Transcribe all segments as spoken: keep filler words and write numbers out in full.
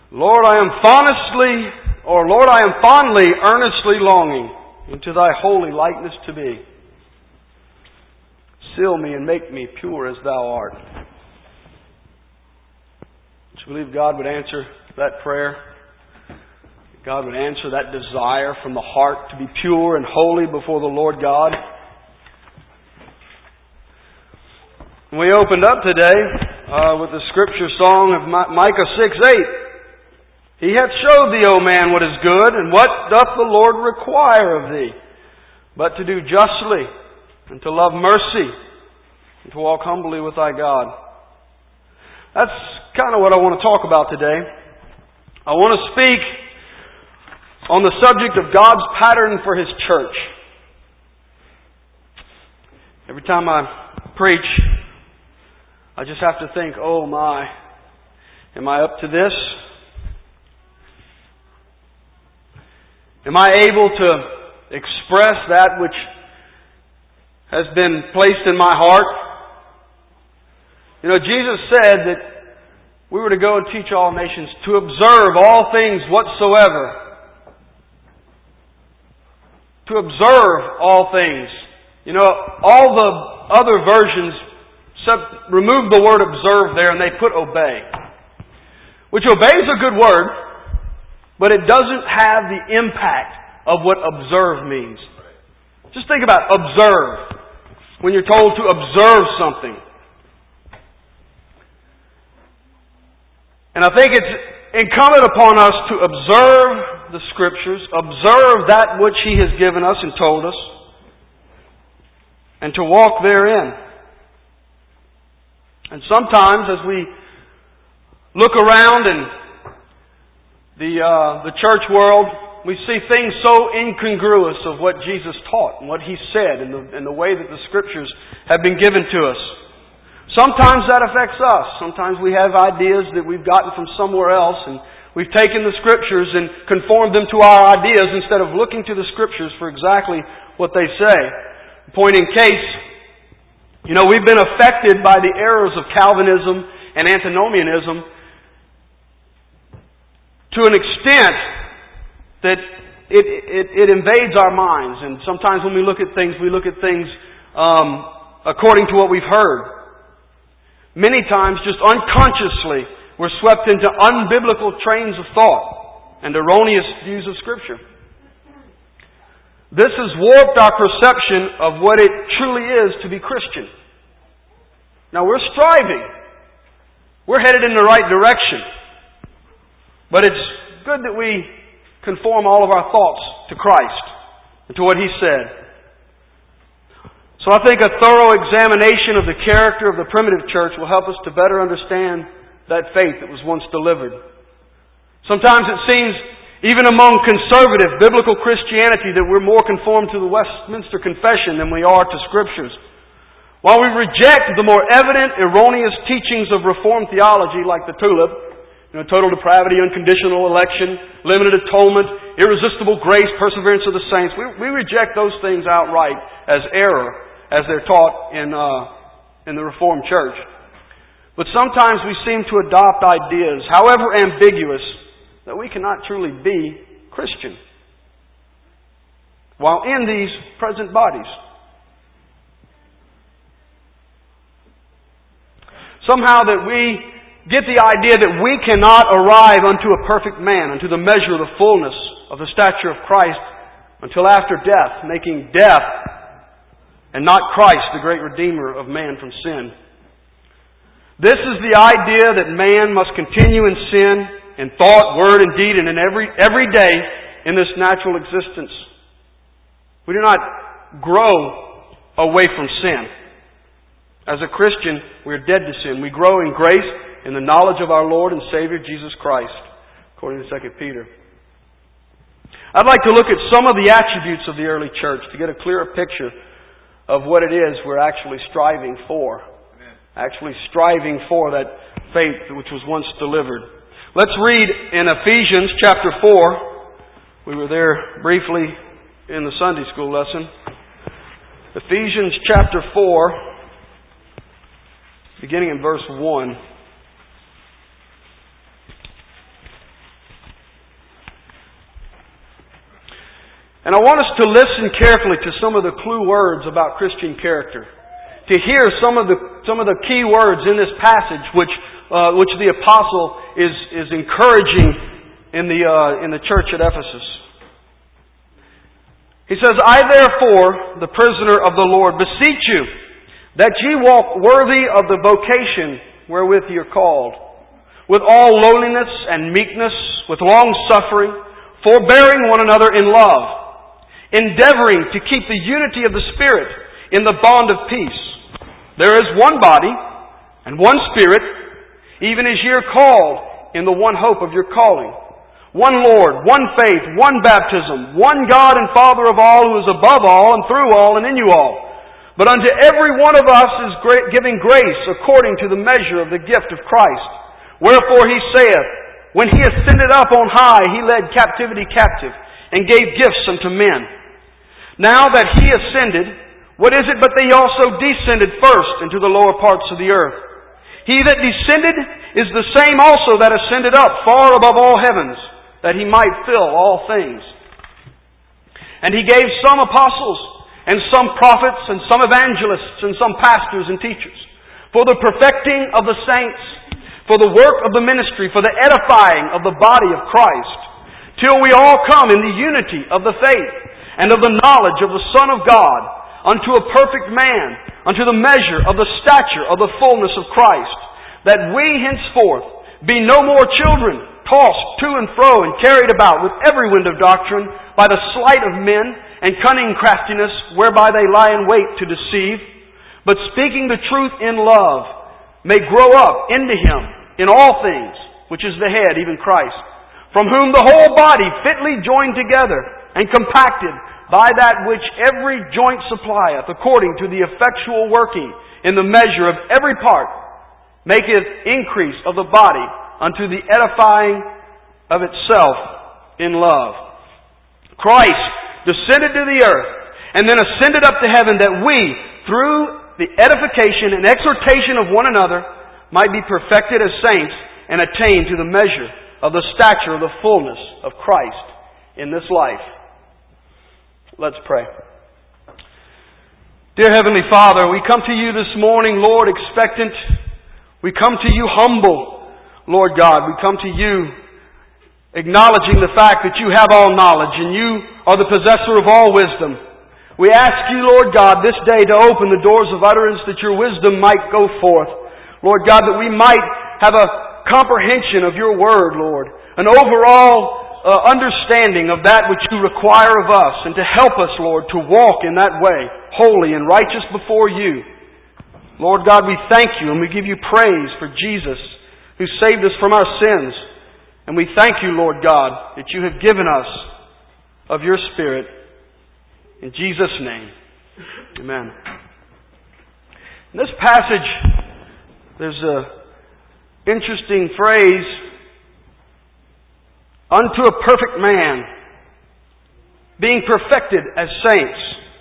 Lord, I am fondly, or Lord, I am fondly, earnestly longing into Thy holy likeness to be. Seal me and make me pure as Thou art. Do you believe God would answer that prayer? God would answer that desire from the heart to be pure and holy before the Lord God? We opened up today uh, with the scripture song of Micah six eight. He hath showed thee, O man, what is good, and what doth the Lord require of thee, but to do justly, and to love mercy, and to walk humbly with thy God. That's kind of what I want to talk about today. I want to speak on the subject of God's pattern for His church. Every time I preach, I just have to think, oh my, am I up to this? Am I able to express that which has been placed in my heart? You know, Jesus said that we were to go and teach all nations to observe all things whatsoever. To observe all things. You know, all the other versions remove the word observe there and they put obey. Which obey is a good word, but it doesn't have the impact of what observe means. Just think about observe. When you're told to observe something. And I think it's incumbent upon us to observe the Scriptures, observe that which He has given us and told us, and to walk therein. And sometimes as we look around and the uh, the church world, we see things so incongruous of what Jesus taught and what He said and the, and the way that the Scriptures have been given to us. Sometimes that affects us. Sometimes we have ideas that we've gotten from somewhere else and we've taken the Scriptures and conformed them to our ideas instead of looking to the Scriptures for exactly what they say. Point in case, you know, we've been affected by the errors of Calvinism and antinomianism to an extent that it, it, it invades our minds. And sometimes when we look at things, we look at things um, according to what we've heard. Many times, just unconsciously, we're swept into unbiblical trains of thought and erroneous views of Scripture. This has warped our perception of what it truly is to be Christian. Now, we're striving. We're headed in the right direction. But it's good that we conform all of our thoughts to Christ and to what He said. So I think a thorough examination of the character of the primitive church will help us to better understand that faith that was once delivered. Sometimes it seems, even among conservative biblical Christianity, that we're more conformed to the Westminster Confession than we are to Scriptures. While we reject the more evident, erroneous teachings of Reformed theology like the tulip, you know, total depravity, unconditional election, limited atonement, irresistible grace, perseverance of the saints. We, we reject those things outright as error, as they're taught in uh, in the Reformed Church. But sometimes we seem to adopt ideas, however ambiguous, that we cannot truly be Christian while in these present bodies. Somehow that we get the idea that we cannot arrive unto a perfect man, unto the measure of the fullness of the stature of Christ until after death, making death and not Christ the great Redeemer of man from sin. This is the idea that man must continue in sin in thought, word, and deed, and in every, every day in this natural existence. We do not grow away from sin. As a Christian, we are dead to sin. We grow in grace, in the knowledge of our Lord and Savior Jesus Christ, according to Second Peter. I'd like to look at some of the attributes of the early church to get a clearer picture of what it is we're actually striving for. Amen. Actually striving for that faith which was once delivered. Let's read in Ephesians chapter four. We were there briefly in the Sunday school lesson. Ephesians chapter four, beginning in verse one. And I want us to listen carefully to some of the clue words about Christian character. To hear some of the some of the key words in this passage, which uh, which the apostle is is encouraging in the uh, in the church at Ephesus. He says, "I therefore, the prisoner of the Lord, beseech you that ye walk worthy of the vocation wherewith ye are called, with all lowliness and meekness, with long suffering, forbearing one another in love, endeavoring to keep the unity of the Spirit in the bond of peace. There is one body and one Spirit, even as ye are called in the one hope of your calling. One Lord, one faith, one baptism, one God and Father of all, who is above all and through all and in you all. But unto every one of us is giving grace according to the measure of the gift of Christ. Wherefore he saith, when he ascended up on high, he led captivity captive, and gave gifts unto men. Now that he ascended, what is it but that he also descended first into the lower parts of the earth? He that descended is the same also that ascended up far above all heavens, that he might fill all things. And he gave some apostles, and some prophets, and some evangelists, and some pastors and teachers, for the perfecting of the saints, for the work of the ministry, for the edifying of the body of Christ, till we all come in the unity of the faith, and of the knowledge of the Son of God, unto a perfect man, unto the measure of the stature of the fullness of Christ, that we henceforth be no more children, tossed to and fro and carried about with every wind of doctrine, by the sleight of men and cunning craftiness, whereby they lie in wait to deceive, but speaking the truth in love, may grow up into Him in all things, which is the head, even Christ, from whom the whole body fitly joined together and compacted by that which every joint supplieth, according to the effectual working in the measure of every part, maketh increase of the body unto the edifying of itself in love." Christ descended to the earth and then ascended up to heaven, that we, through the edification and exhortation of one another, might be perfected as saints and attain to the measure of the stature of the fullness of Christ in this life. Let's pray. Dear Heavenly Father, we come to you this morning, Lord, expectant. We come to you humble, Lord God. We come to you acknowledging the fact that you have all knowledge and you are the possessor of all wisdom. We ask you, Lord God, this day to open the doors of utterance that your wisdom might go forth. Lord God, that we might have a comprehension of your word, Lord. An overall Uh, understanding of that which you require of us, and to help us, Lord, to walk in that way, holy and righteous before you. Lord God, we thank you and we give you praise for Jesus, who saved us from our sins. And we thank you, Lord God, that you have given us of your Spirit. In Jesus' name, amen. In this passage, there's an interesting phrase, unto a perfect man, being perfected as saints.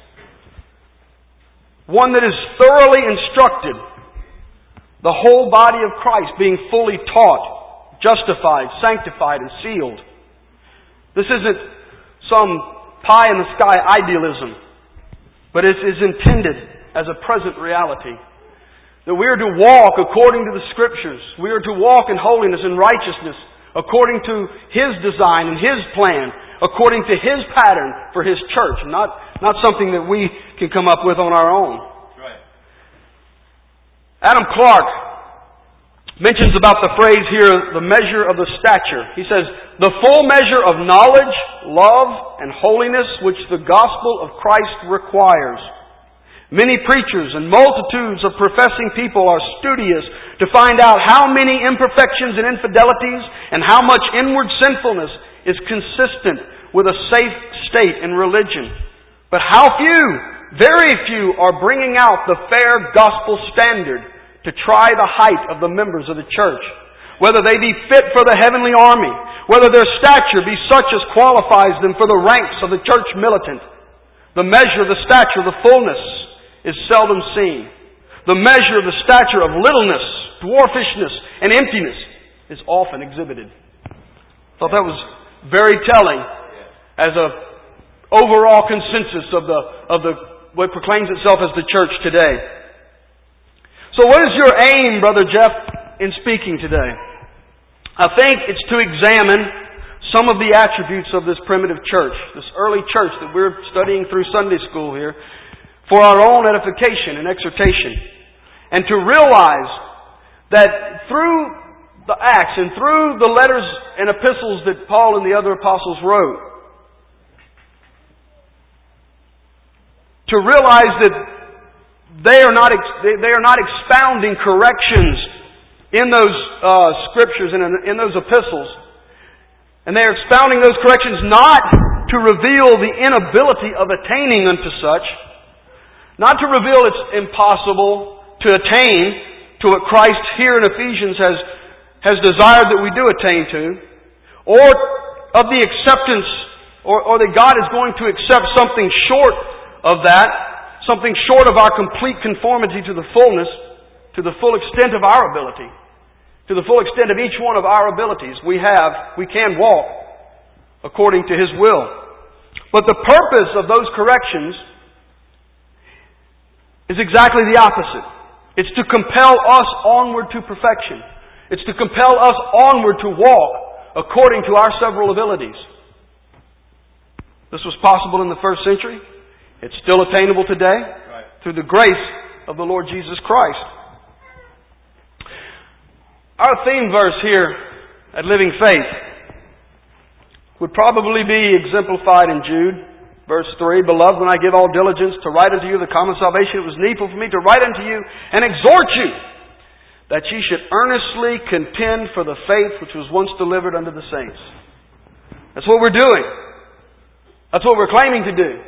One that is thoroughly instructed. The whole body of Christ being fully taught, justified, sanctified, and sealed. This isn't some pie-in-the-sky idealism, but it is intended as a present reality. That we are to walk according to the Scriptures. We are to walk in holiness and righteousness, according to His design and His plan, according to His pattern for His church, not, not something that we can come up with on our own. Right. Adam Clarke mentions about the phrase here, the measure of the stature. He says, the full measure of knowledge, love, and holiness which the gospel of Christ requires. Many preachers and multitudes of professing people are studious to find out how many imperfections and infidelities and how much inward sinfulness is consistent with a safe state in religion. But how few, very few, are bringing out the fair gospel standard to try the height of the members of the church, whether they be fit for the heavenly army, whether their stature be such as qualifies them for the ranks of the church militant. The measure of the stature of the fullness is seldom seen. The measure of the stature of littleness, dwarfishness, and emptiness is often exhibited. I thought that was very telling as a overall consensus of the, of the, what proclaims itself as the church today. So what is your aim, Brother Jeff, in speaking today? I think it's to examine some of the attributes of this primitive church, this early church that we're studying through Sunday school here, for our own edification and exhortation. And to realize that through the Acts and through the letters and epistles that Paul and the other apostles wrote, to realize that they are not they are not expounding corrections in those uh, scriptures and in, in those epistles, and they are expounding those corrections not to reveal the inability of attaining unto such, not to reveal it's impossible to attain to what Christ here in Ephesians has has desired that we do attain to, or of the acceptance, or, or that God is going to accept something short of that, something short of our complete conformity to the fullness, to the full extent of our ability, to the full extent of each one of our abilities. We have, we can walk according to His will. But the purpose of those corrections is exactly the opposite. It's to compel us onward to perfection. It's to compel us onward to walk according to our several abilities. This was possible in the first century. It's still attainable today right. through the grace of the Lord Jesus Christ. Our theme verse here at Living Faith would probably be exemplified in Jude, verse three. Beloved, when I give all diligence to write unto you the common salvation, it was needful for me to write unto you and exhort you that ye should earnestly contend for the faith which was once delivered unto the saints. That's what we're doing. That's what we're claiming to do.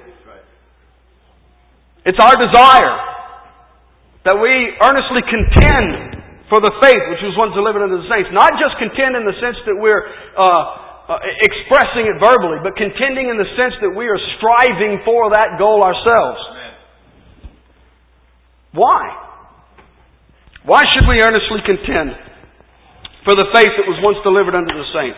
It's our desire that we earnestly contend for the faith which was once delivered unto the saints. Not just contend in the sense that we're uh, uh, expressing it verbally, but contending in the sense that we are striving for that goal ourselves. Amen. Why? Why should we earnestly contend for the faith that was once delivered unto the saints?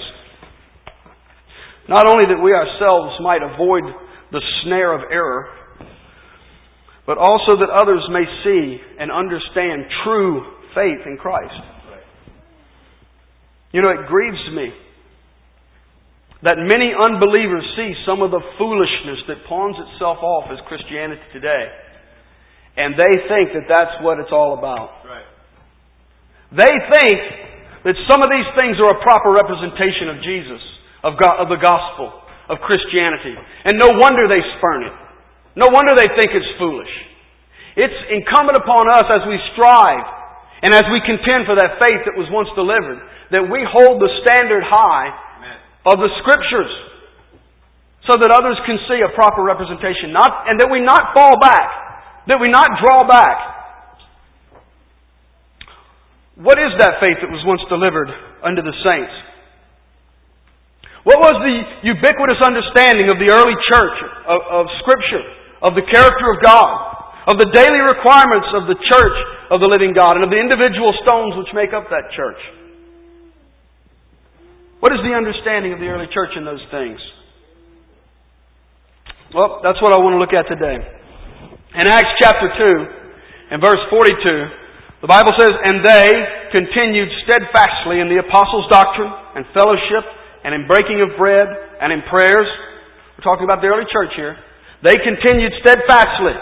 Not only that we ourselves might avoid the snare of error, but also that others may see and understand true faith in Christ. You know, it grieves me that many unbelievers see some of the foolishness that pawns itself off as Christianity today, and they think that that's what it's all about. Right. They think that some of these things are a proper representation of Jesus, of God, of the gospel, of Christianity. And no wonder they spurn it. No wonder they think it's foolish. It's incumbent upon us as we strive and as we contend for that faith that was once delivered, that we hold the standard high Amen. Of the Scriptures so that others can see a proper representation, not, and that we not fall back, that we not draw back. What is that faith that was once delivered unto the saints? What was the ubiquitous understanding of the early church, of, of Scripture, of the character of God, of the daily requirements of the church of the living God, and of the individual stones which make up that church? What is the understanding of the early church in those things? Well, that's what I want to look at today. In Acts chapter two, and verse forty-two, the Bible says, "And they continued steadfastly in the apostles' doctrine and fellowship and in breaking of bread and in prayers." We're talking about the early church here. They continued steadfastly.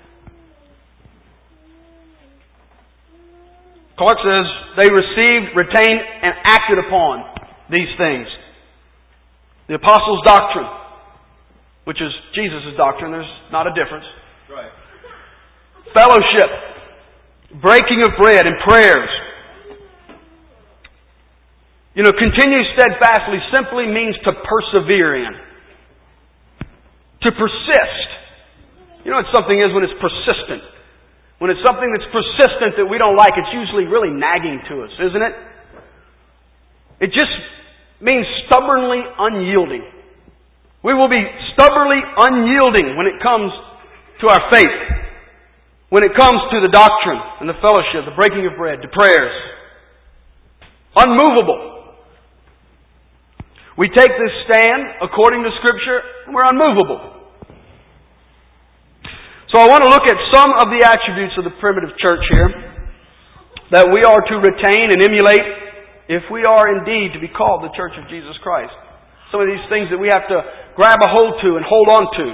Clark says, they received, retained, and acted upon these things. The apostles' doctrine, which is Jesus' doctrine. There's not a difference. Right. Fellowship. Breaking of bread and prayers. You know, continue steadfastly simply means to persevere in. To persist. You know what something is when it's persistent? When it's something that's persistent that we don't like, it's usually really nagging to us, isn't it? It just means stubbornly unyielding. We will be stubbornly unyielding when it comes to our faith. When it comes to the doctrine and the fellowship, the breaking of bread, the prayers. Unmovable. We take this stand according to Scripture, and we're unmovable. So I want to look at some of the attributes of the primitive church here that we are to retain and emulate if we are indeed to be called the Church of Jesus Christ. Some of these things that we have to grab a hold to and hold on to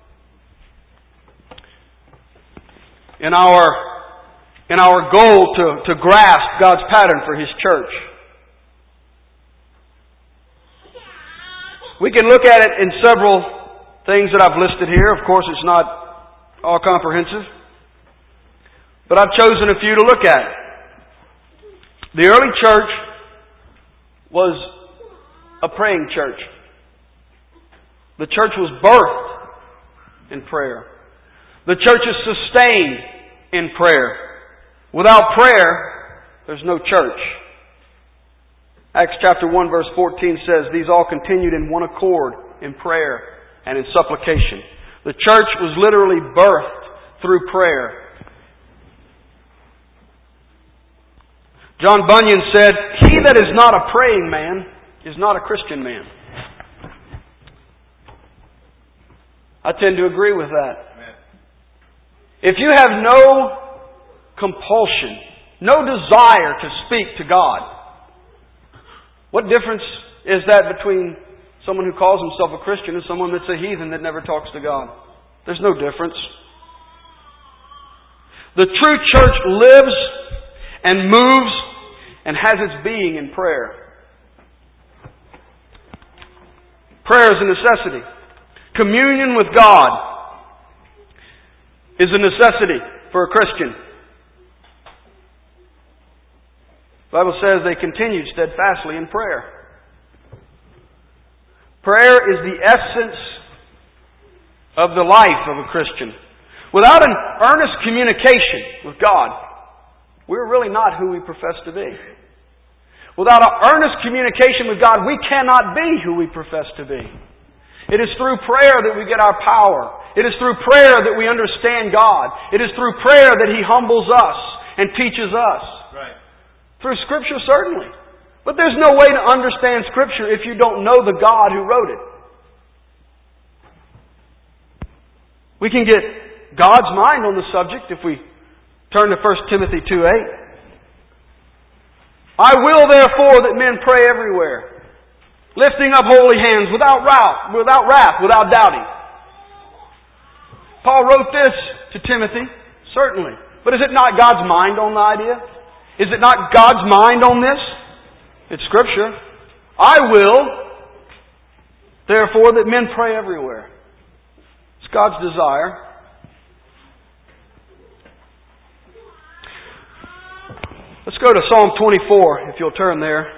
in our, in our goal to, to grasp God's pattern for His church. We can look at it in several things that I've listed here. Of course, it's not all comprehensive, but I've chosen a few to look at. The early church was a praying church. The church was birthed in prayer. The church is sustained in prayer. Without prayer, there's no church. Acts chapter one verse fourteen says, "These all continued in one accord in prayer and in supplication." The church was literally birthed through prayer. John Bunyan said, "He that is not a praying man is not a Christian man." I tend to agree with that. If you have no compulsion, no desire to speak to God, what difference is that between someone who calls himself a Christian and someone that's a heathen that never talks to God? There's no difference. The true church lives and moves and has its being in prayer. Prayer is a necessity. Communion with God is a necessity for a Christian. The Bible says they continued steadfastly in prayer. Prayer is the essence of the life of a Christian. Without an earnest communication with God, we're really not who we profess to be. Without an earnest communication with God, we cannot be who we profess to be. It is through prayer that we get our power. It is through prayer that we understand God. It is through prayer that He humbles us and teaches us. Right. Through Scripture, certainly. But there's no way to understand Scripture if you don't know the God who wrote it. We can get God's mind on the subject if we turn to First Timothy two eight. "I will therefore that men pray everywhere, lifting up holy hands without wrath, without wrath, without doubting." Paul wrote this to Timothy, certainly. But is it not God's mind on the idea? Is it not God's mind on this? It's Scripture. "I will, therefore, that men pray everywhere." It's God's desire. Let's go to Psalm twenty-four, if you'll turn there.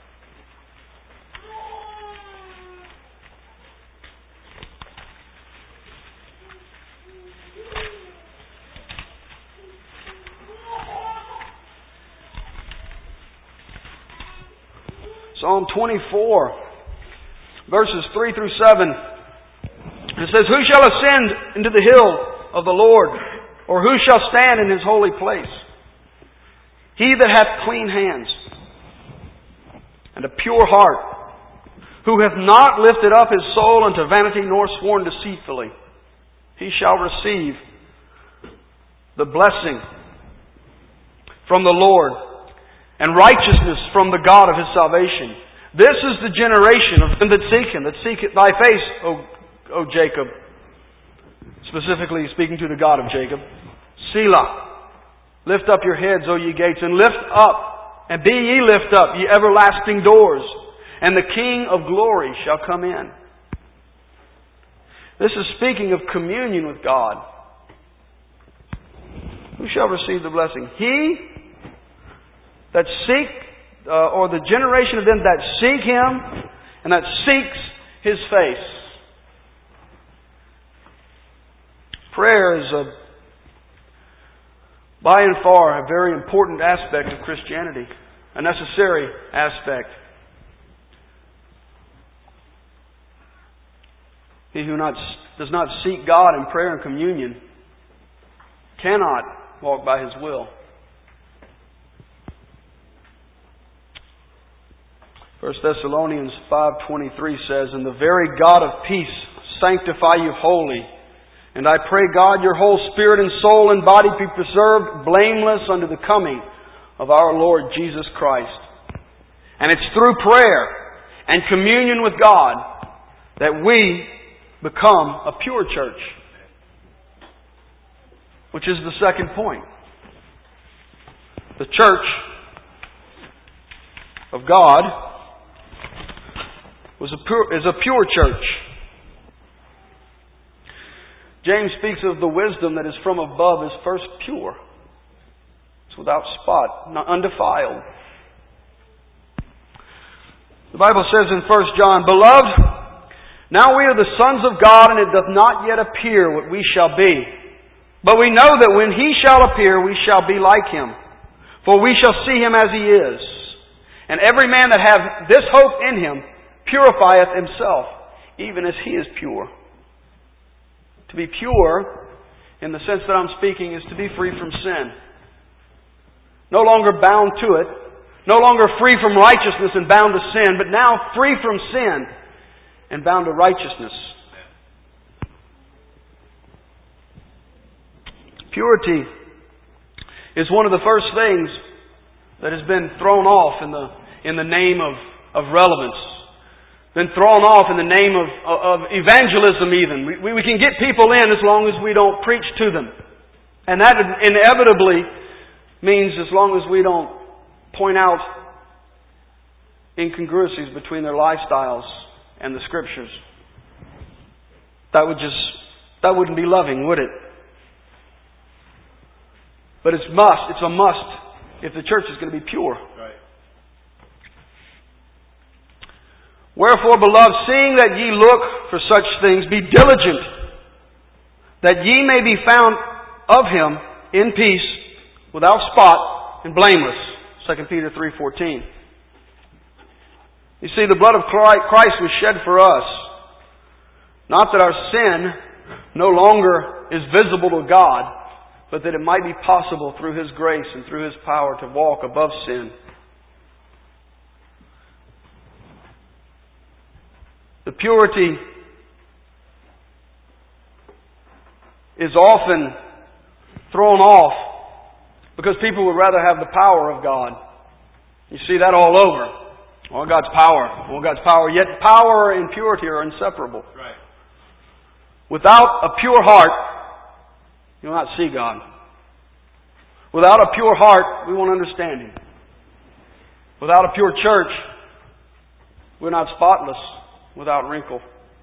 Psalm twenty-four, verses three through seven. It says, "Who shall ascend into the hill of the Lord? Or who shall stand in His holy place? He that hath clean hands and a pure heart, who hath not lifted up his soul unto vanity, nor sworn deceitfully, he shall receive the blessing from the Lord, and righteousness from the God of his salvation. This is the generation of them that seek Him, that seek thy face, O, o Jacob." Specifically speaking to the God of Jacob. "Selah. Lift up your heads, O ye gates, and lift up, and be ye lift up, ye everlasting doors, and the King of glory shall come in." This is speaking of communion with God. Who shall receive the blessing? He that seek, uh, or the generation of them that seek Him, and that seeks His face. Prayer is a, by and far, a very important aspect of Christianity, a necessary aspect. He who not, does not seek God in prayer and communion cannot walk by His will. First Thessalonians five twenty-three says, "And the very God of peace sanctify you wholly, And I pray, God, your whole spirit and soul and body be preserved blameless unto the coming of our Lord Jesus Christ. And it's through prayer and communion with God that we become a pure church. Which is the second point. The church of God was a pure, is a pure church. James speaks of the wisdom that is from above is first pure. It's without spot, not undefiled. The Bible says in First John, Beloved, now we are the sons of God, and it doth not yet appear what we shall be. But we know that when He shall appear, we shall be like Him. For we shall see Him as He is. And every man that hath this hope in Him purifieth himself, even as He is pure. To be pure, in the sense that I'm speaking, is to be free from sin. No longer bound to it. No longer free from righteousness and bound to sin, but now free from sin and bound to righteousness. Purity is one of the first things that has been thrown off in the in the name of, of relevance. Been thrown off in the name of, of evangelism even. We, we can get people in as long as we don't preach to them. And that inevitably means as long as we don't point out incongruities between their lifestyles and the Scriptures. That would just, that wouldn't be loving, would it? But it's must, it's a must if the church is going to be pure. Right. Wherefore, beloved, seeing that ye look for such things, be diligent, that ye may be found of Him in peace, without spot, and blameless. Second Peter three fourteen. You see, the blood of Christ was shed for us. Not that our sin no longer is visible to God, but that it might be possible through His grace and through His power to walk above sin. The purity is often thrown off because people would rather have the power of God. You see that all over. All God's power. All God's power. Yet power and purity are inseparable. Right. Without a pure heart, you'll not see God. Without a pure heart, we won't understand Him. Without a pure church, we're not spotless, without wrinkle.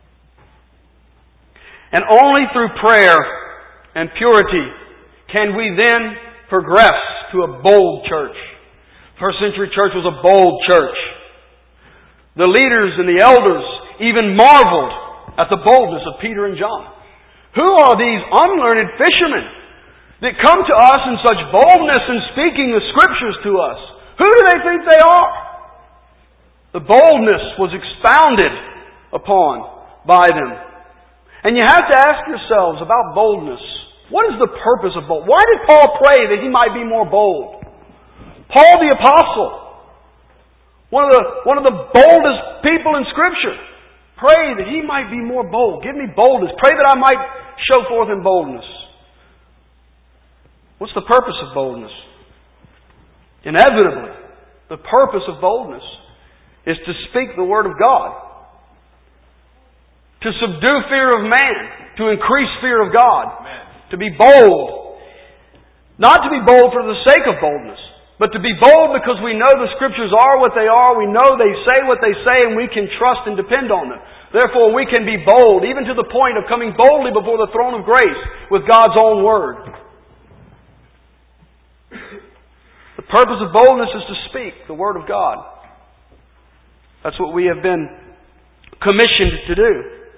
And only through prayer and purity can we then progress to a bold church. First century church was a bold church. The leaders and the elders even marveled at the boldness of Peter and John. Who are these unlearned fishermen that come to us in such boldness in speaking the Scriptures to us? Who do they think they are? The boldness was expounded upon by them. And you have to ask yourselves about boldness. What is the purpose of bold? Why did Paul pray that he might be more bold? Paul the Apostle, one of the, one of the boldest people in Scripture, pray that he might be more bold. Give me boldness. Pray that I might show forth in boldness. What's the purpose of boldness? Inevitably, the purpose of boldness is to speak the Word of God. To subdue fear of man. To increase fear of God. Amen. To be bold. Not to be bold for the sake of boldness, but to be bold because we know the Scriptures are what they are, we know they say what they say, and we can trust and depend on them. Therefore, we can be bold, even to the point of coming boldly before the throne of grace with God's own Word. The purpose of boldness is to speak the Word of God. That's what we have been commissioned to do.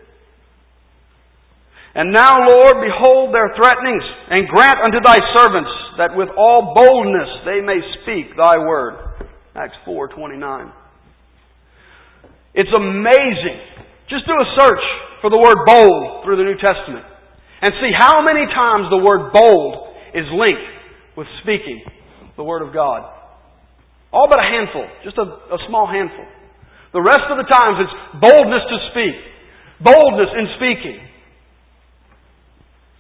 And now, Lord, behold their threatenings, and grant unto Thy servants that with all boldness they may speak Thy word. Acts four twenty-nine. It's amazing. Just do a search for the word bold through the New Testament and see how many times the word bold is linked with speaking the Word of God. All but a handful. Just a, a small handful. The rest of the times it's boldness to speak. Boldness in speaking.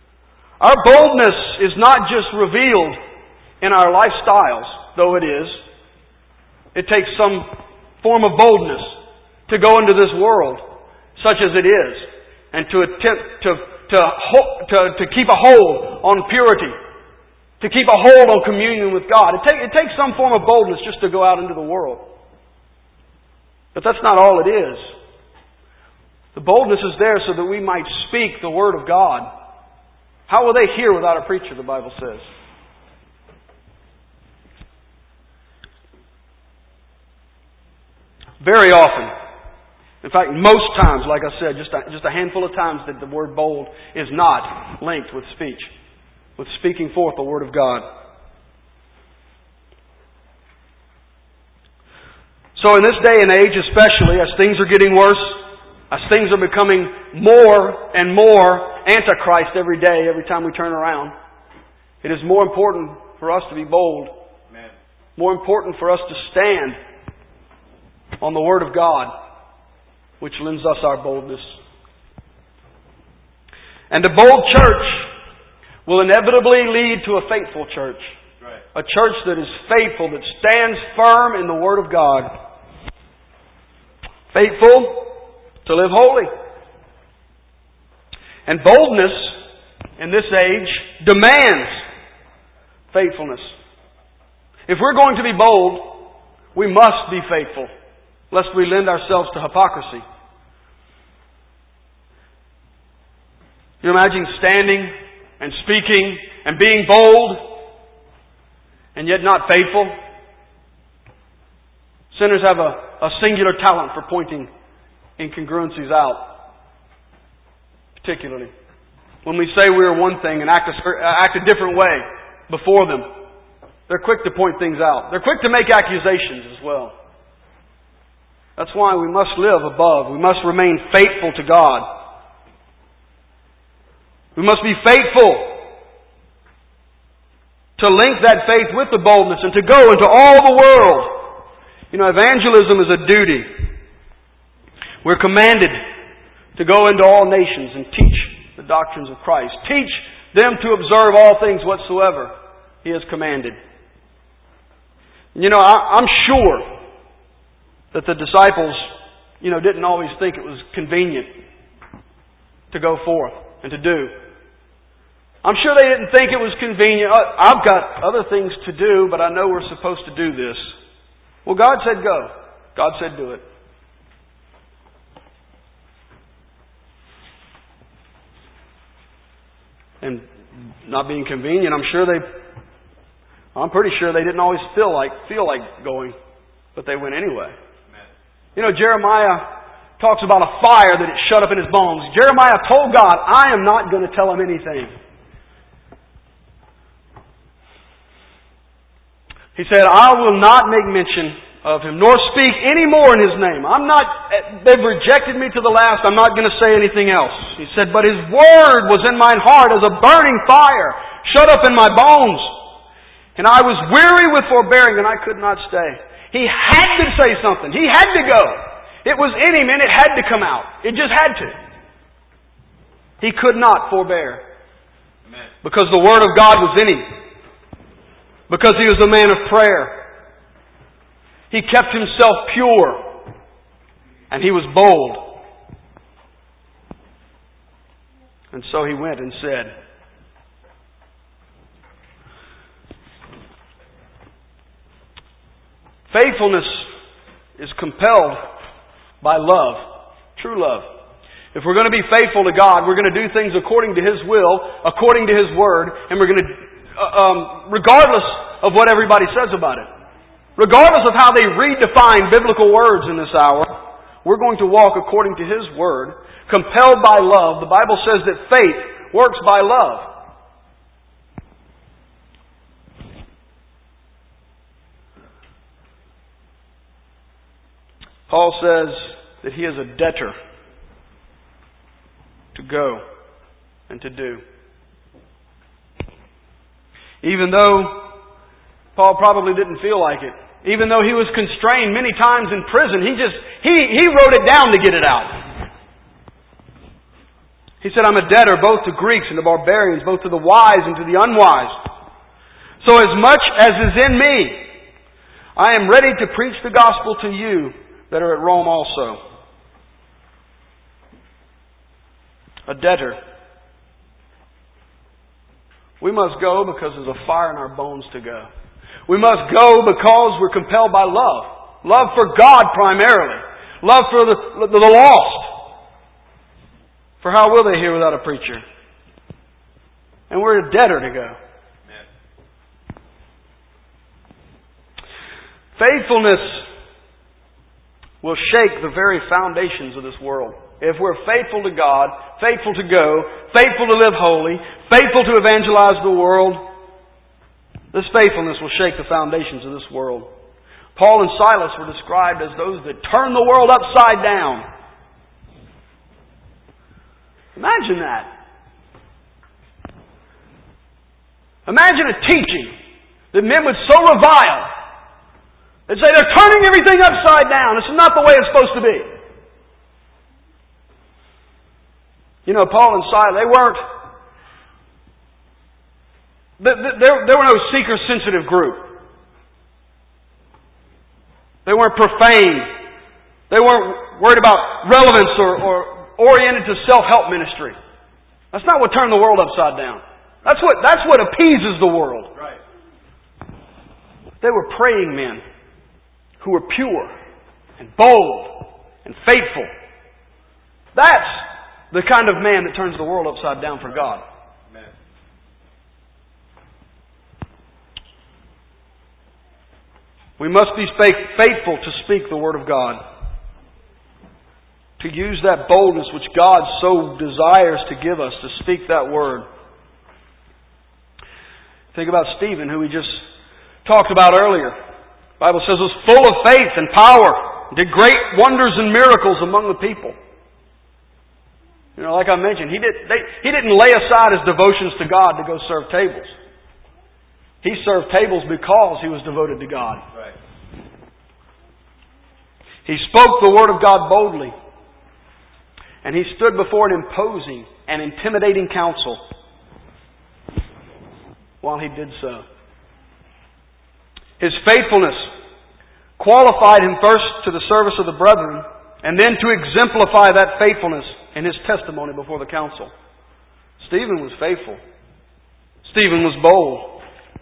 Our boldness is not just revealed in our lifestyles, though it is. It takes some form of boldness to go into this world, such as it is, and to attempt to, to, to, to keep a hold on purity, to keep a hold on communion with God. It, take, it takes some form of boldness just to go out into the world. But that's not all it is. The boldness is there so that we might speak the Word of God. How will they hear without a preacher, the Bible says? Very often, in fact, most times, like I said, just a, just a handful of times that the word bold is not linked with speech, with speaking forth the Word of God. So in this day and age, especially, as things are getting worse, as things are becoming more and more Antichrist every day, every time we turn around, it is more important for us to be bold. Amen. More important for us to stand on the Word of God, which lends us our boldness. And a bold church will inevitably lead to a faithful church. Right. A church that is faithful, that stands firm in the Word of God. Faithful to live holy. And boldness in this age demands faithfulness. If we're going to be bold, we must be faithful, lest we lend ourselves to hypocrisy. You imagine standing and speaking and being bold and yet not faithful? Sinners have a, a singular talent for pointing incongruencies out, particularly when we say we're one thing and act a, act a different way before them. They're quick to point things out. They're quick to make accusations as well. That's why we must live above. We must remain faithful to God. We must be faithful to link that faith with the boldness and to go into all the world. You know, evangelism is a duty. We're commanded to go into all nations and teach the doctrines of Christ. Teach them to observe all things whatsoever He has commanded. You know, I, I'm sure that the disciples, you know, didn't always think it was convenient to go forth and to do. I'm sure they didn't think it was convenient. I've got other things to do, but I know we're supposed to do this. Well, God said go. God said do it. And not being convenient, I'm sure they, I'm pretty sure they didn't always feel like feel like going, but they went anyway. Amen. You know, Jeremiah talks about a fire that it shut up in his bones. Jeremiah told God, I am not going to tell him anything. He said, I will not make mention of him, nor speak any more in his name. I'm not, they've rejected me to the last, I'm not going to say anything else. He said, but his word was in mine heart as a burning fire, shut up in my bones. And I was weary with forbearing, and I could not stay. He had to say something. He had to go. It was in him, and it had to come out. It just had to. He could not forbear. Amen. Because the Word of God was in him. Because he was a man of prayer. He kept himself pure. And he was bold. And so he went and said, faithfulness is compelled by love. True love. If we're going to be faithful to God, we're going to do things according to His will, according to His Word, and we're going to Uh, um, regardless of what everybody says about it. Regardless of how they redefine biblical words in this hour, we're going to walk according to His Word, compelled by love. The Bible says that faith works by love. Paul says that he is a debtor to go and to do. Even though Paul probably didn't feel like it. Even though he was constrained many times in prison, he just, he, he wrote it down to get it out. He said, I'm a debtor both to Greeks and to barbarians, both to the wise and to the unwise. So as much as is in me, I am ready to preach the gospel to you that are at Rome also. A debtor. We must go because there's a fire in our bones to go. We must go because we're compelled by love. Love for God primarily. Love for the, the lost. For how will they hear without a preacher? And we're a debtor to go. Amen. Faithfulness will shake the very foundations of this world. If we're faithful to God, faithful to go, faithful to live holy, faithful to evangelize the world, this faithfulness will shake the foundations of this world. Paul and Silas were described as those that turn the world upside down. Imagine that. Imagine a teaching that men would so revile. They'd say they're turning everything upside down. This is not the way it's supposed to be. You know, Paul and Silas, they weren't... There, there were no seeker-sensitive group. They weren't profane. They weren't worried about relevance or... or oriented to self-help ministry. That's not what turned the world upside down. That's what, that's what appeases the world. Right. They were praying men who were pure and bold and faithful. That's the kind of man that turns the world upside down for God. Amen. We must be faithful to speak the Word of God. To use that boldness which God so desires to give us, to speak that Word. Think about Stephen, who we just talked about earlier. The Bible says was full of faith and power, did great wonders and miracles among the people. You know, like I mentioned, he, did, they, he didn't lay aside his devotions to God to go serve tables. He served tables because he was devoted to God. Right. He spoke the Word of God boldly. And he stood before an imposing and intimidating council while he did so. His faithfulness qualified him first to the service of the brethren and then to exemplify that faithfulness in his testimony before the council. Stephen was faithful. Stephen was bold.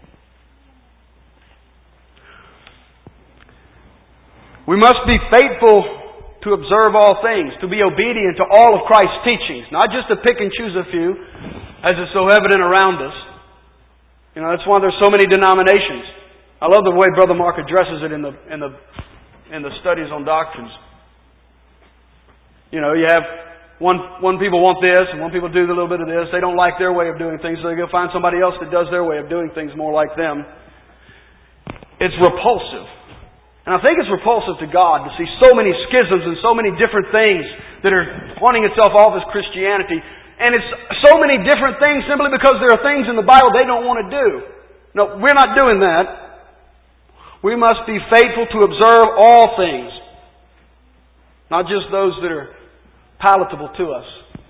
We must be faithful to observe all things, to be obedient to all of Christ's teachings, not just to pick and choose a few, as is so evident around us. You know, that's why there's so many denominations. I love the way Brother Mark addresses it in the in the in the studies on doctrines. You know, you have one one people want this, and one people do a little bit of this. They don't like their way of doing things, so they go find somebody else that does their way of doing things more like them. It's repulsive. And I think it's repulsive to God to see so many schisms and so many different things that are pointing itself off as Christianity. And it's so many different things simply because there are things in the Bible they don't want to do. No, we're not doing that. We must be faithful to observe all things. Not just those that are palatable to us.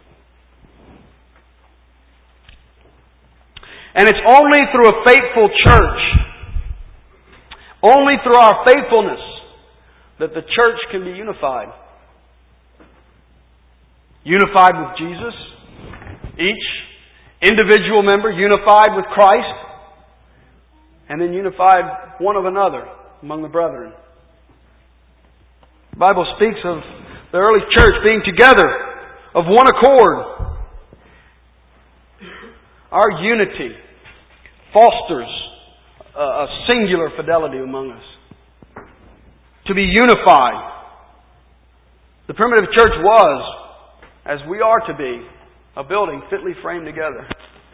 And it's only through a faithful church, only through our faithfulness, that the church can be unified. Unified with Jesus, each individual member unified with Christ, and then unified one of another among the brethren. The Bible speaks of the early church being together, of one accord. Our unity fosters a singular fidelity among us. To be unified. The primitive church was, as we are to be, a building fitly framed together.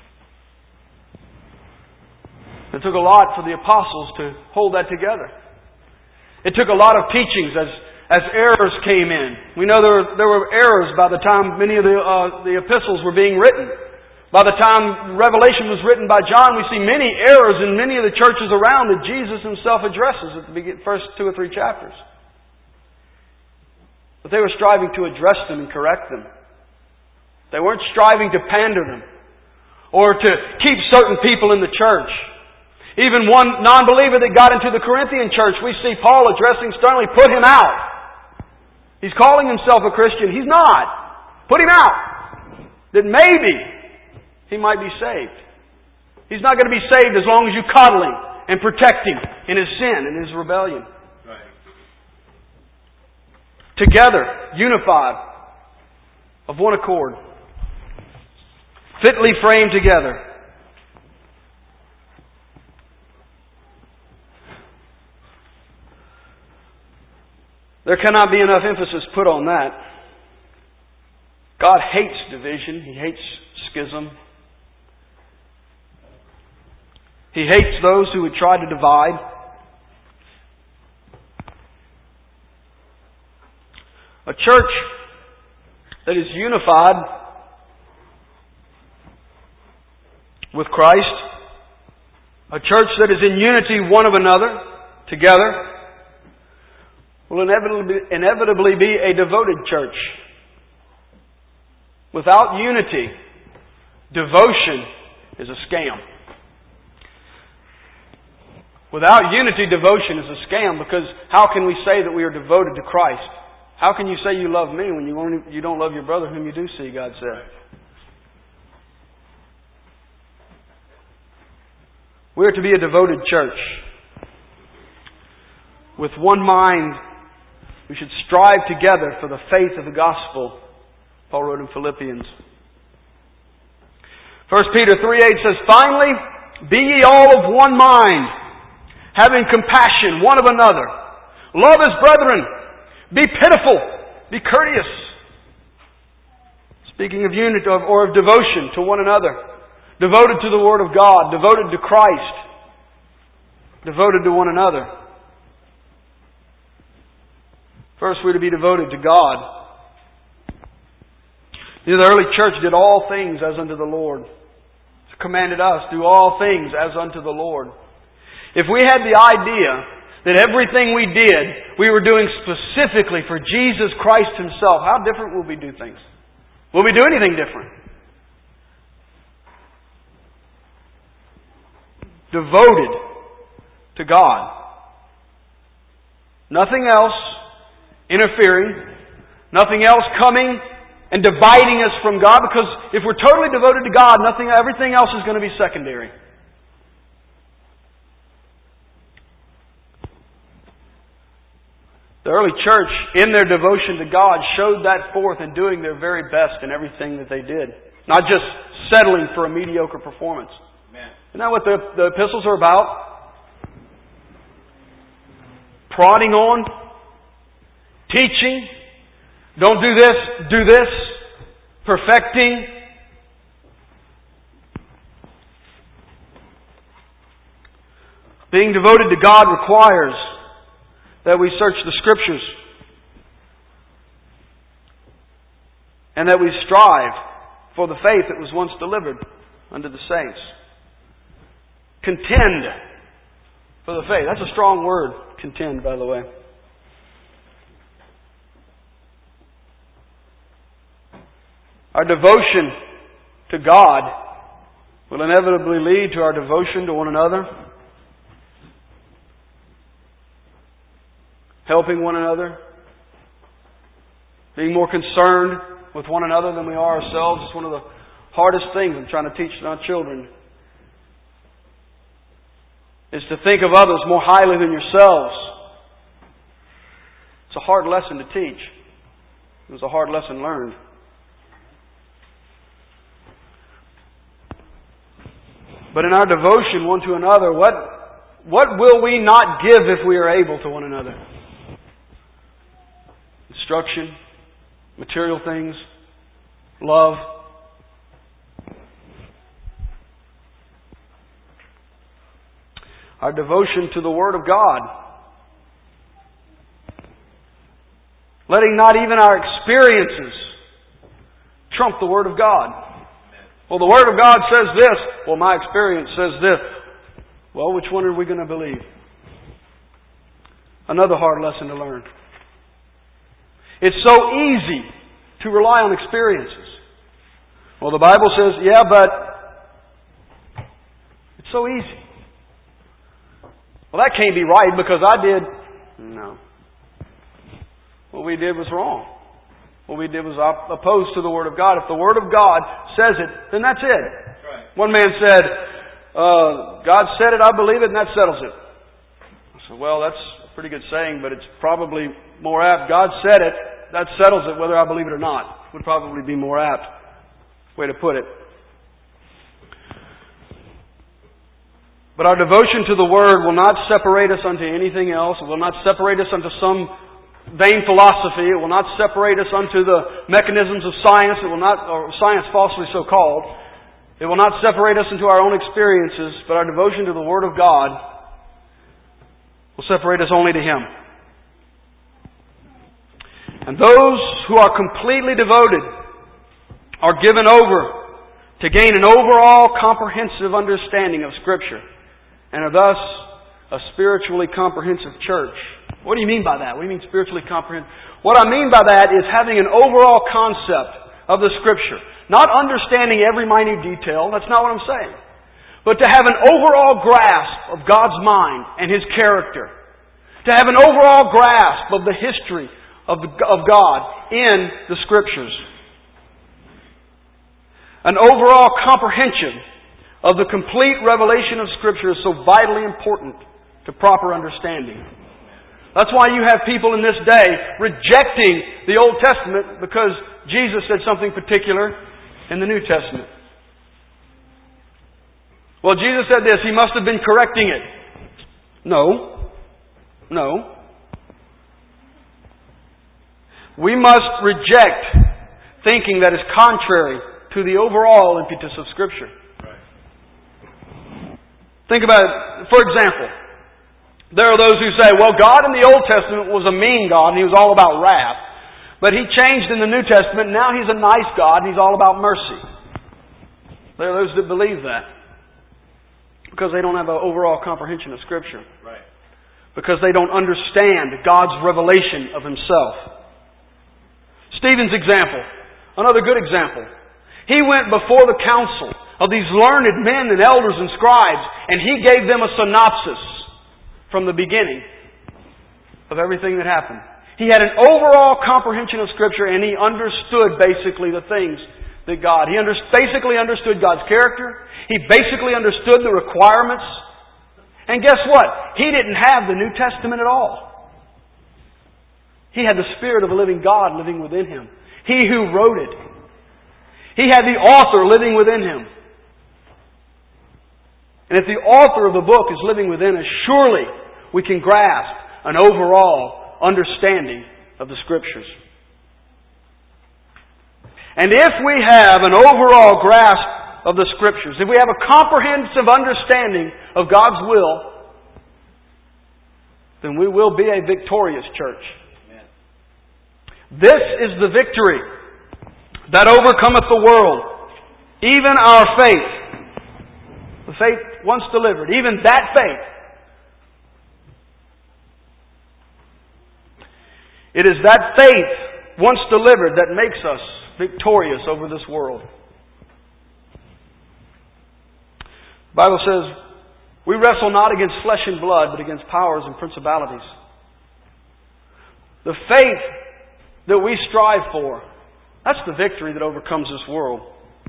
It took a lot for the apostles to hold that together. It took a lot of teachings as as errors came in. We know there were, there were errors by the time many of the uh, the epistles were being written. By the time Revelation was written by John, we see many errors in many of the churches around that Jesus Himself addresses at the first two or three chapters. But they were striving to address them and correct them. They weren't striving to pander them or to keep certain people in the church. Even one non-believer that got into the Corinthian church, we see Paul addressing sternly, put him out. He's calling himself a Christian. He's not. Put him out. That maybe he might be saved. He's not going to be saved as long as you coddle him and protect him in his sin and his rebellion. Right. Together, unified, of one accord, fitly framed together. There cannot be enough emphasis put on that. God hates division. He hates schism. He hates those who would try to divide. A church that is unified with Christ, a church that is in unity one of another, together, will inevitably, inevitably be a devoted church. Without unity, devotion is a scam. Without unity, devotion is a scam, because how can we say that we are devoted to Christ? How can you say you love me when you only, you don't love your brother whom you do see, God said? We are to be a devoted church. With one mind, we should strive together for the faith of the gospel, Paul wrote in Philippians. First Peter three eight says, finally, be ye all of one mind, having compassion one of another. Love as brethren. Be pitiful. Be courteous. Speaking of unity or of devotion to one another. Devoted to the Word of God. Devoted to Christ. Devoted to one another. First, we're to be devoted to God. You know, the early church did all things as unto the Lord. It commanded us, do all things as unto the Lord. If we had the idea that everything we did, we were doing specifically for Jesus Christ Himself, how different will we do things? Will we do anything different? Devoted to God. Nothing else interfering. Nothing else coming and dividing us from God, because if we're totally devoted to God, nothing, everything else is going to be secondary. The early church, in their devotion to God, showed that forth in doing their very best in everything that they did. Not just settling for a mediocre performance. Amen. Isn't that what the, the epistles are about? Prodding on, teaching, don't do this, do this, perfecting. Being devoted to God requires that we search the Scriptures and that we strive for the faith that was once delivered unto the saints. Contend for the faith. That's a strong word, contend, by the way. Our devotion to God will inevitably lead to our devotion to one another. Helping one another. Being more concerned with one another than we are ourselves. It's one of the hardest things I'm trying to teach our children. Is to think of others more highly than yourselves. It's a hard lesson to teach. It was a hard lesson learned. But in our devotion one to another, what, what will we not give if we are able to one another? Instruction, material things, love. Our devotion to the Word of God. Letting not even our experiences trump the Word of God. Well, the Word of God says this. Well, my experience says this. Well, which one are we going to believe? Another hard lesson to learn. It's so easy to rely on experiences. Well, the Bible says, yeah, but it's so easy. Well, that can't be right because I did. No. What we did was wrong. What we did was opposed to the Word of God. If the Word of God says it, then that's it. Right. One man said, uh, God said it, I believe it, and that settles it. I said, well, that's a pretty good saying, but it's probably more apt. God said it, that settles it, whether I believe it or not. Would probably be more apt way to put it. But our devotion to the Word will not separate us unto anything else. It will not separate us unto some vain philosophy. It will not separate us unto the mechanisms of science. It will not, or science falsely so called. It will not separate us into our own experiences, but our devotion to the Word of God will separate us only to Him. And those who are completely devoted are given over to gain an overall comprehensive understanding of Scripture, and are thus a spiritually comprehensive church. What do you mean by that? What do you mean spiritually comprehensive? What I mean by that is having an overall concept of the Scripture. Not understanding every minute detail. That's not what I'm saying. But to have an overall grasp of God's mind and His character. To have an overall grasp of the history of, the, of God in the Scriptures. An overall comprehension of the complete revelation of Scripture is so vitally important to proper understanding. That's why you have people in this day rejecting the Old Testament because Jesus said something particular in the New Testament. Well, Jesus said this, He must have been correcting it. No. No. We must reject thinking that is contrary to the overall impetus of Scripture. Right. Think about it. For example, there are those who say, well, God in the Old Testament was a mean God and He was all about wrath. But He changed in the New Testament, now He's a nice God and He's all about mercy. There are those that believe that. Because they don't have an overall comprehension of Scripture. Right. Because they don't understand God's revelation of Himself. Stephen's example, another good example. He went before the council of these learned men and elders and scribes, and he gave them a synopsis from the beginning of everything that happened. He had an overall comprehension of Scripture, and he understood basically the things that God... He under, basically understood God's character. He basically understood the requirements. And guess what? He didn't have the New Testament at all. He had the Spirit of a living God living within him. He who wrote it. He had the author living within him. And if the author of the book is living within us, surely we can grasp an overall understanding of the Scriptures. And if we have an overall grasp of the Scriptures, if we have a comprehensive understanding of God's will, then we will be a victorious church. Amen. This is the victory that overcometh the world, even our faith. The faith once delivered, even that faith. It is that faith once delivered that makes us victorious over this world. The Bible says, we wrestle not against flesh and blood, but against powers and principalities. The faith that we strive for, that's the victory that overcomes this world.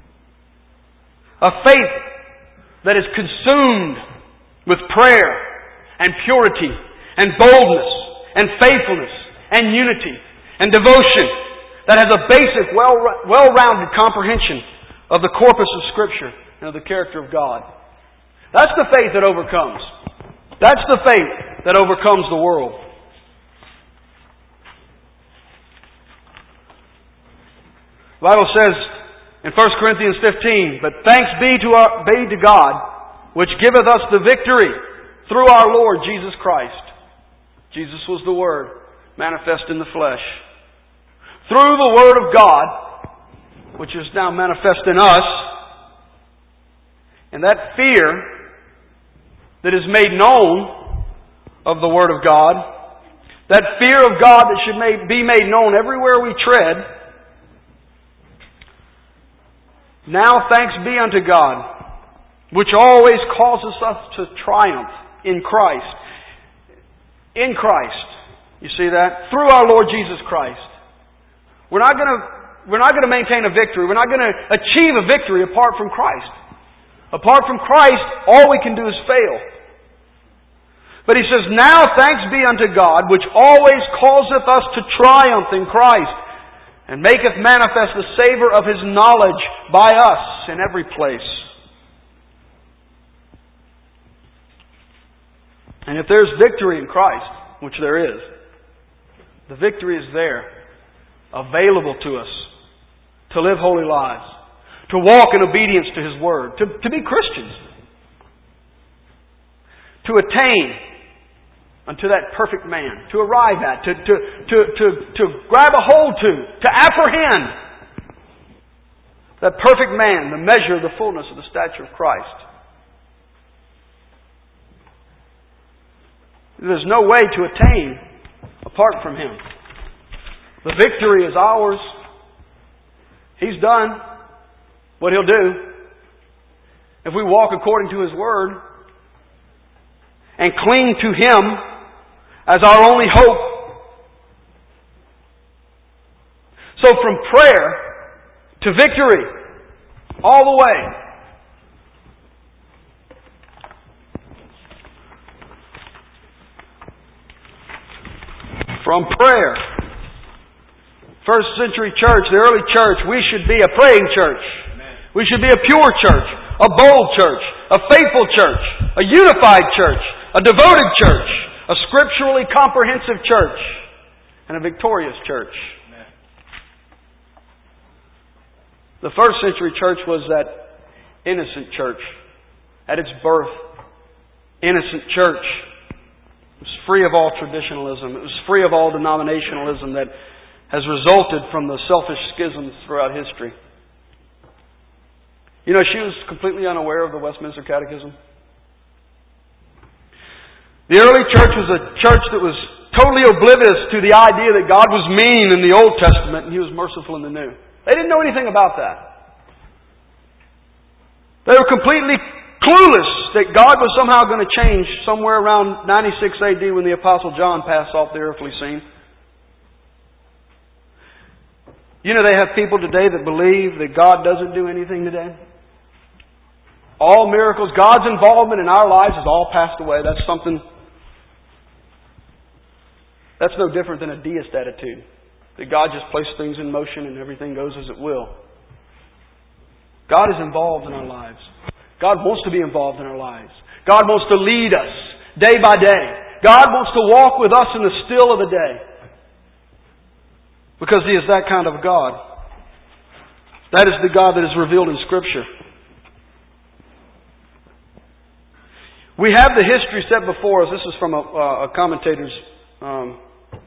A faith that is consumed with prayer and purity and boldness and faithfulness and unity and devotion, that has a basic, well, well-rounded comprehension of the corpus of Scripture and of the character of God. That's the faith that overcomes. That's the faith that overcomes the world. The Bible says in First Corinthians fifteen, but thanks be to, our, be to God, which giveth us the victory through our Lord Jesus Christ. Jesus was the Word, manifest in the flesh. Through the Word of God, which is now manifest in us, and that fear that is made known of the Word of God, that fear of God that should be made known everywhere we tread, Now thanks be unto God, which always causes us to triumph in Christ. In Christ. You see that? Through our Lord Jesus Christ. We're not going to, we're not going to maintain a victory. We're not going to achieve a victory apart from Christ. Apart from Christ, all we can do is fail. But he says, now thanks be unto God, which always causeth us to triumph in Christ, and maketh manifest the savour of His knowledge by us in every place. And if there's victory in Christ, which there is, the victory is there, available to us, to live holy lives, to walk in obedience to His Word, to, to be Christians, to attain unto that perfect man, to arrive at, to, to, to, to, to grab a hold to, to apprehend that perfect man, the measure of the fullness of the stature of Christ. There's no way to attain apart from Him. The victory is ours. He's done what He'll do. If we walk according to His Word and cling to Him as our only hope. So from prayer to victory, all the way. From prayer. First century church, the early church, we should be a praying church. Amen. We should be a pure church, a bold church, a faithful church, a unified church, a devoted church, a scripturally comprehensive church, and a victorious church. Amen. The first century church was that innocent church. At its birth, innocent church. It was free of all traditionalism. It was free of all denominationalism that has resulted from the selfish schisms throughout history. You know, she was completely unaware of the Westminster Catechism. The early church was a church that was totally oblivious to the idea that God was mean in the Old Testament and He was merciful in the New. They didn't know anything about that. They were completely clueless that God was somehow going to change somewhere around ninety-six A D when the Apostle John passed off the earthly scene. You know, they have people today that believe that God doesn't do anything today. All miracles, God's involvement in our lives has all passed away. That's something, that's no different than a deist attitude. That God just placed things in motion and everything goes as it will. God is involved in our lives. God wants to be involved in our lives. God wants to lead us day by day. God wants to walk with us in the still of the day. Because He is that kind of God. That is the God that is revealed in Scripture. We have the history set before us. This is from a, a commentator's um,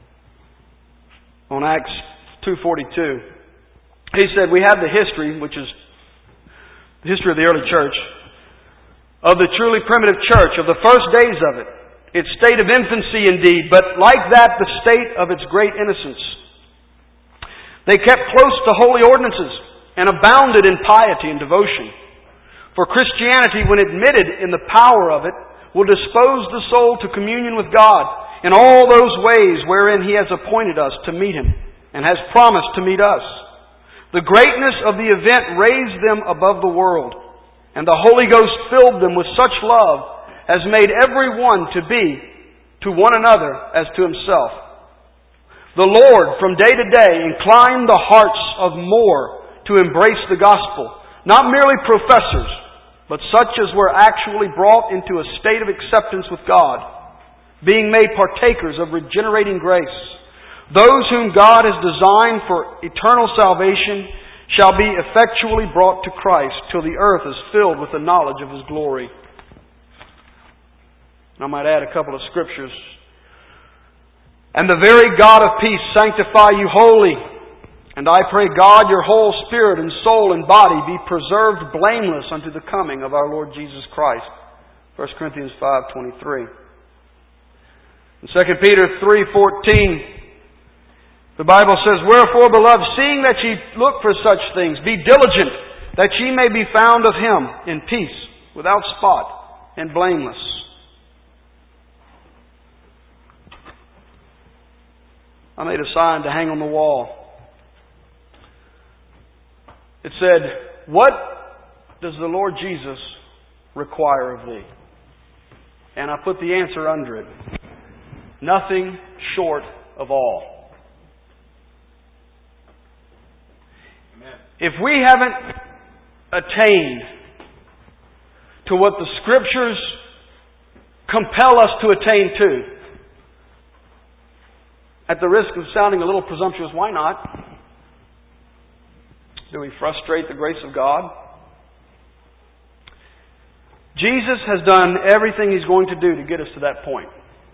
on Acts two forty-two. He said, we have the history, which is the history of the early church, of the truly primitive church, of the first days of it. Its state of infancy indeed, but like that, the state of its great innocence. They kept close to holy ordinances and abounded in piety and devotion. For Christianity, when admitted in the power of it, will dispose the soul to communion with God in all those ways wherein He has appointed us to meet Him and has promised to meet us. The greatness of the event raised them above the world, and the Holy Ghost filled them with such love as made every one to be to one another as to himself. The Lord, from day to day, inclined the hearts of more to embrace the gospel, not merely professors, but such as were actually brought into a state of acceptance with God, being made partakers of regenerating grace. Those whom God has designed for eternal salvation shall be effectually brought to Christ till the earth is filled with the knowledge of His glory. I might add a couple of scriptures. And the very God of peace sanctify you wholly. And I pray God your whole spirit and soul and body be preserved blameless unto the coming of our Lord Jesus Christ. First Corinthians five twenty-three. In Second Peter three fourteen, the Bible says, wherefore, beloved, seeing that ye look for such things, be diligent that ye may be found of Him in peace, without spot, and blameless. I made a sign to hang on the wall. It said, "What does the Lord Jesus require of thee?" And I put the answer under it. Nothing short of all. Amen. If we haven't attained to what the Scriptures compel us to attain to, at the risk of sounding a little presumptuous, why not? Do we frustrate the grace of God? Jesus has done everything He's going to do to get us to that point.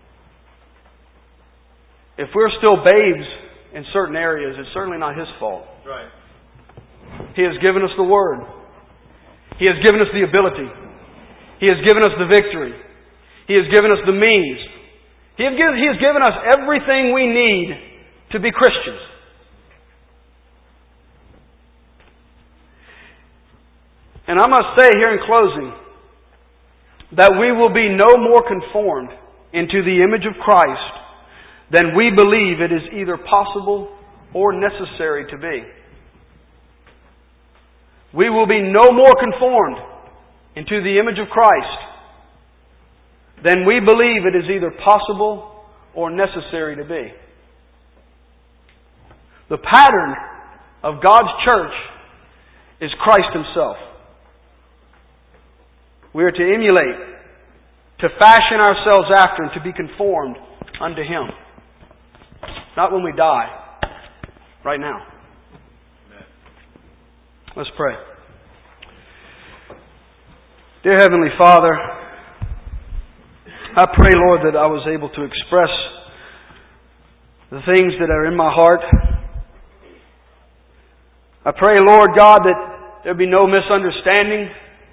If we're still babes in certain areas, it's certainly not His fault. Right. He has given us the Word. He has given us the ability. He has given us the victory. He has given us the means. He has given, he has given us everything we need to be Christians. And I must say here in closing that we will be no more conformed into the image of Christ than we believe it is either possible or necessary to be. We will be no more conformed into the image of Christ than we believe it is either possible or necessary to be. The pattern of God's church is Christ Himself. We are to emulate, to fashion ourselves after, and to be conformed unto Him. Not when we die, right now. Amen. Let's pray. Dear Heavenly Father, I pray, Lord, that I was able to express the things that are in my heart. I pray, Lord God, that there be no misunderstanding,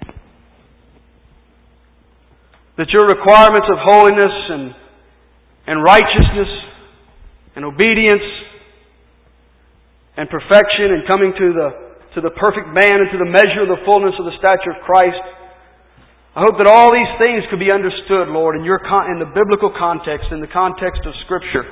that your requirements of holiness and, and righteousness and obedience and perfection and coming to the, to the perfect man and to the measure of the fullness of the stature of Christ, I hope that all these things could be understood, Lord, in your con- in the biblical context, in the context of Scripture.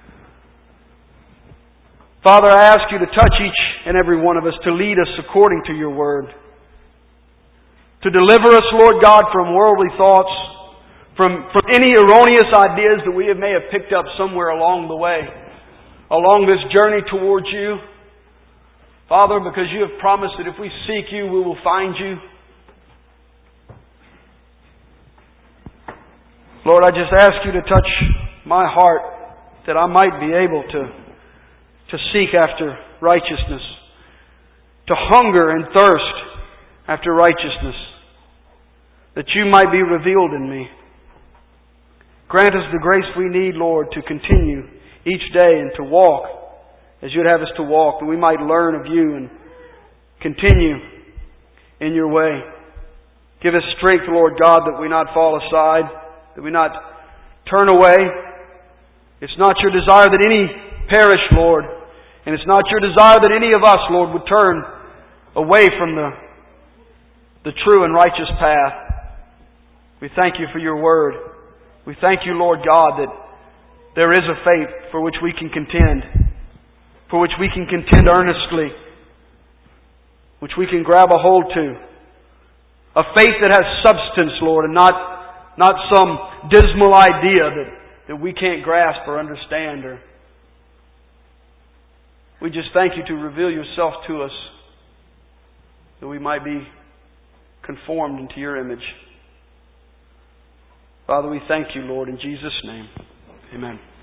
Father, I ask you to touch each and every one of us, to lead us according to your word, to deliver us, Lord God, from worldly thoughts, from, from any erroneous ideas that we have, may have picked up somewhere along the way, along this journey towards you. Father, because you have promised that if we seek you, we will find you. Lord, I just ask you to touch my heart that I might be able to, to seek after righteousness, to hunger and thirst after righteousness, that you might be revealed in me. Grant us the grace we need, Lord, to continue each day and to walk as you'd have us to walk, that we might learn of you and continue in your way. Give us strength, Lord God, that we not fall aside, that we not turn away. It's not your desire that any perish, Lord, and it's not your desire that any of us, Lord, would turn away from the, the true and righteous path. We thank you for your word. We thank you, Lord God, that there is a faith for which we can contend, for which we can contend earnestly, which we can grab a hold to. A faith that has substance, Lord, and not, not some dismal idea that, that we can't grasp or understand. Or we just thank you to reveal yourself to us, that we might be conformed into your image. Father, we thank you, Lord, in Jesus' name. Amen.